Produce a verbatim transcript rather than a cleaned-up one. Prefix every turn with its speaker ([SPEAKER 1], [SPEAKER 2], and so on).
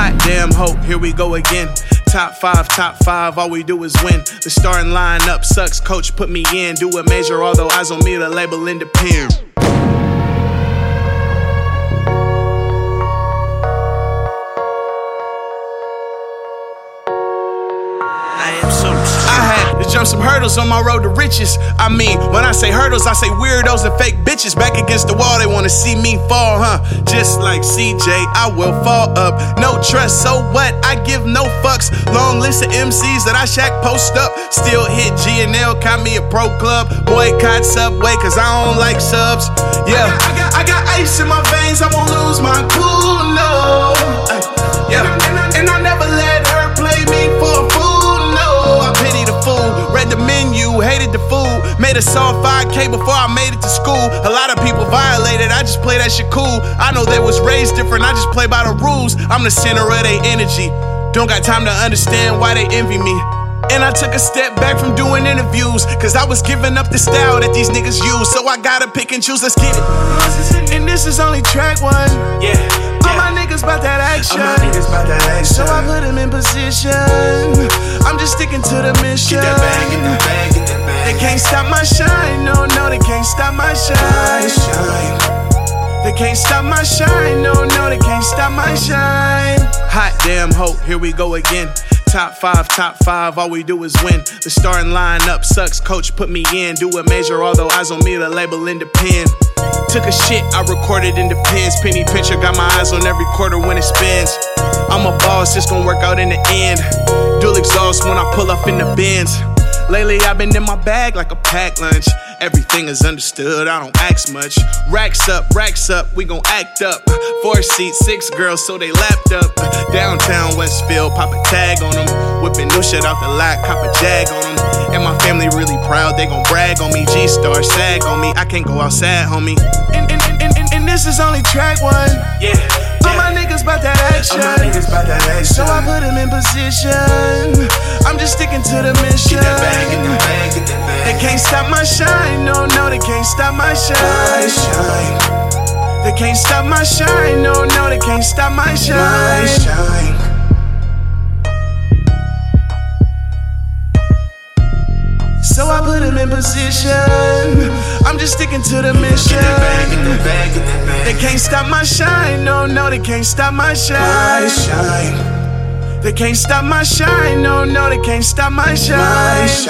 [SPEAKER 1] Hot damn hope, here we go again. Top five, top five, all we do is win. The starting lineup sucks, coach put me in. Do a major, although eyes on me, the label independent. Jump some hurdles on my road to riches. I mean, when I say hurdles, I say weirdos and fake bitches. Back against the wall, they wanna see me fall, huh? Just like C J, I will fall up. No trust, so what? I give no fucks. Long list of M Cs that I shack post up. Still hit G and L, caught me a pro club. Boycott Subway, cause I don't like subs. Yeah, I got, I got, I got ice in my veins, I won't lose my cool, no. uh, Yeah, and I, and I never let her play me for a fool. Read the menu, hated the food. Made a song five K before I made it to school. A lot of people violated, I just play that shit cool. I know they was raised different, I just play by the rules. I'm the center of their energy. Don't got time to understand why they envy me. And I took a step back from doing interviews, cause I was giving up the style that these niggas use. So I gotta pick and choose, let's get it. And this is only track one. Yeah. All my niggas bout that action. All my niggas bout that action. So I put them in position. I'm just sticking to the mission. Get that bag, get that bag, get that bag. They can't stop my shine. No, no, they can't stop my shine. shine. They can't stop my shine. No, no, they can't stop my shine. Hot damn hope, here we go again. Top five, top five, all we do is win. The starting lineup sucks, coach put me in. Do a major, although eyes on me, the label independent. Took a shit, I recorded in the pens. Penny picture, got my eyes on every quarter when it spins. I'm a boss, it's gon' work out in the end. Dual exhaust when I pull up in the Benz. Lately I've been in my bag like a packed lunch. Everything is understood, I don't ask much. Racks up, racks up, we gon' act up. Four seats, six girls, so they lapped up. Downtown Westfield, pop a tag on them. Whipping new shit out the lot, cop a jag on them. And my family really proud, they gon' brag on me. G-Star, sag on me, I can't go outside, homie. And, and, and, and, and this is only track one. Yeah. All my niggas bout that action. All my niggas bout that action. So I put them in position. I'm just sticking to the mission. Get that bag, get that bag, get that bag. They can't stop my shine. No, no, they can't stop my shine. shine. They can't stop my shine. No, no, they can't stop my shine. My shine. So I put him in position. I'm just sticking to the mission. Get that bag, get that bag, get that bag. They can't stop my shine. No, no, they can't stop my shine. My shine. They can't stop my shine. No, no, they can't stop my shine. My shine.